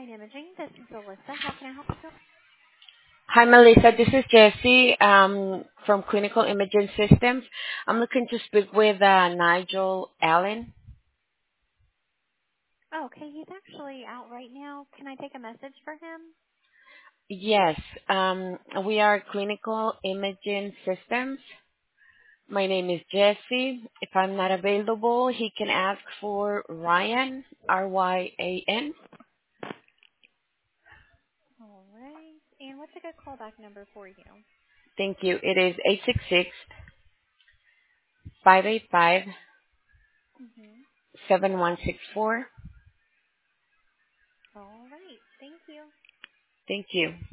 Fine Imaging. This is Alyssa. How can I help you? Hi, Melissa. This is Jessie from Clinical Imaging Systems. I'm looking to speak with Nigel Allen. Oh, okay. He's actually out right now. Can I take a message for him? Yes, we are Clinical Imaging Systems. My name is Jessie. If I'm not available, he can ask for Ryan, Ryan. All right. And what's a good callback number for you? Thank you. It is 866-585-7164. Mm-hmm. All right. Thank you. Thank you.